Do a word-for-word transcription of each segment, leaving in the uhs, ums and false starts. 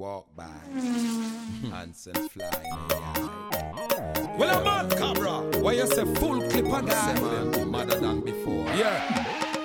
walk by. Ants and flying. Well, I'm mad, Cabra. Why you say full clip a guy? Madder than before. Yeah.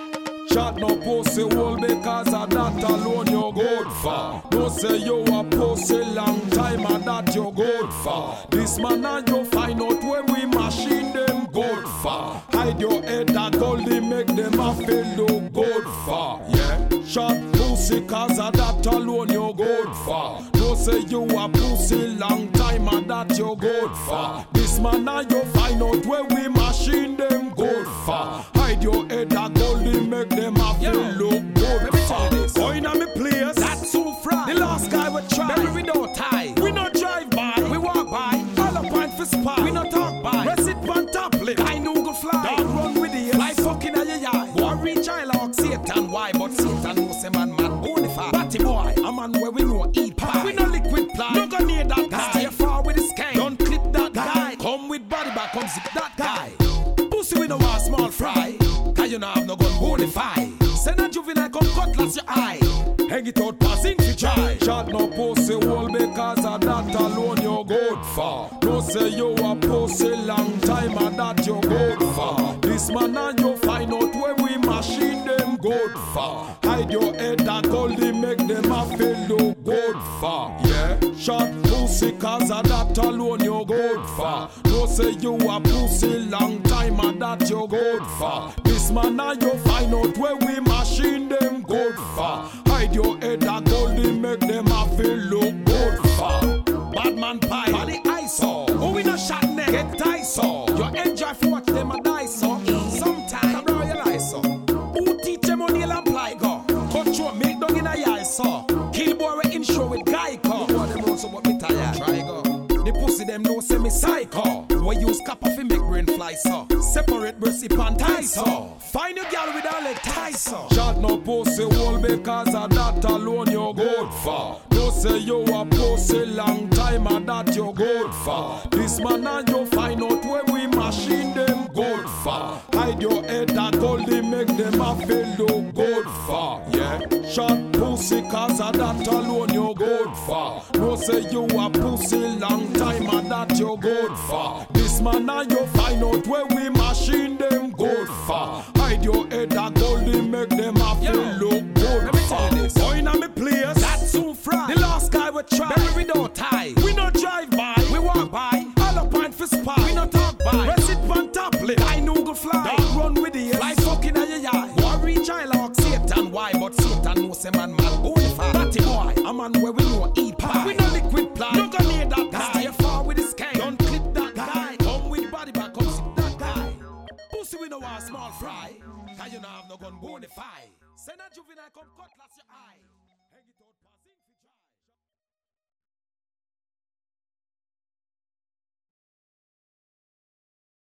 Chat no pussy hole because of that alone you good for. No say you a pussy long time and that you good for. This man and you find out when we machine them good for. Hide your head and goldie make them a feel look good for. Yeah. Chat pussy cause of that alone you good for. No say you a pussy long time and that you good for. This man and you find out when we machine them good for. Hide your head and goldie make them a feel look good. Let me tell you this. Going on me place. That's too fried. The last guy we try. Baby, we don't tie. We not drive by. We walk by. All up point for spy. We not talk by. Rest it on top lip. I know go fly. Don't run with the fly fucking at your yard. War reach I lock Satan. Why? But Satan knows a man man bonify. Batty boy. A man where we know eat pie. We no liquid ply. No go near that guy. Stay far with the skank. Don't clip that guy. Come with body back. Come zip that guy. Pussy we no want small fry. Cause you know have no gun bonify. Send a juvenile come cutlass your eye. Hang it out passing to try. Shot no pussy hole because of that alone you good for. No say you a pussy long time and that you good for. This man and you find out when we machine them good for. Hide your head and goldie make them a feel look good for. Yeah. Shot pussy cause of that alone you good for. No say you a pussy long time and that you good for. This man and you find out when we machine them good for. Hide your head and goldie make them a feel look good for. Bad man pie, body I saw. Oh we no shot neck, get tie saw. You enjoy for watch them a die saw. Sometime, bro you lie saw. Who teach them on nail and ply go? Cut throat milk down in a eye saw. Kill boy we insure with guy car. You want them also but me tired. Try go. The pussy them no say me psycho. We use copper fi make brain fly saw. Separate breasty pan tie saw. Find your girl with a leg tie saw. Shot no pussy hole because of that alone you good for. No say you a pussy long time and that you good for. This man and you find out when we machine them good for. Hide your head and goldie make them a feel look good for. Yeah. Shot pussy cause of that alone you good for. No say you a pussy long time and that you good for. This man and you find out when we machine them good for. Hide your head and goldie make them a feel look good. Let me tell you this. Going on me place. That's too fried. The last guy we try. Baby, we don't tie. We not drive by. We walk by. All up point for spy. We not talk by. Rest it on top lip. I know go fly. Don't run with the fly fucking at your yard. War reach I lock Satan. Why? But Satan knows a man man bonify. Batty boy. A man where we know eat pie. We no liquid ply. No go near that guy. Stay far with the skank. Don't clip that guy. Come with body back. Come zip that guy. Pussy we no want small fry. Cause you know have no gun bonify. Send a juvenile come cutlass your eye.